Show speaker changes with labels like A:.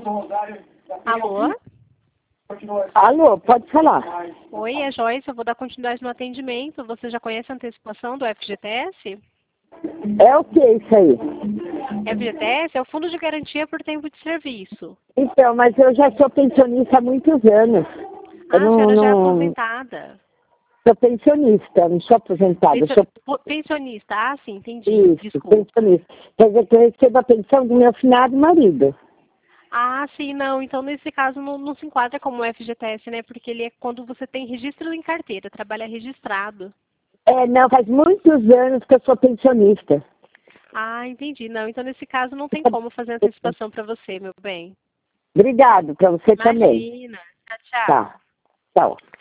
A: Alô?
B: Alô, pode falar.
A: Oi, é Joyce, eu vou dar continuidade no atendimento. Você já conhece a antecipação do FGTS?
B: É o que isso aí?
A: FGTS é o Fundo de Garantia por Tempo de Serviço.
B: Então, mas eu já sou pensionista há muitos anos.
A: A senhora já é aposentada.
B: Sou pensionista, não sou aposentada.
A: Pensionista, ah, sim, entendi.
B: Isso,
A: Desculpa.
B: pensionista. Quer dizer que eu recebo a pensão do meu finado marido.
A: Ah, sim, não. Então, nesse caso, não se enquadra como FGTS, né? Porque ele é quando você tem registro em carteira, trabalha registrado.
B: Não, faz muitos anos que eu sou pensionista.
A: Ah, entendi. Não, então nesse caso não tem como fazer antecipação para você, meu bem.
B: Obrigado, para você também.
A: Imagina. Tchau, tchau.
B: Tá, tchau.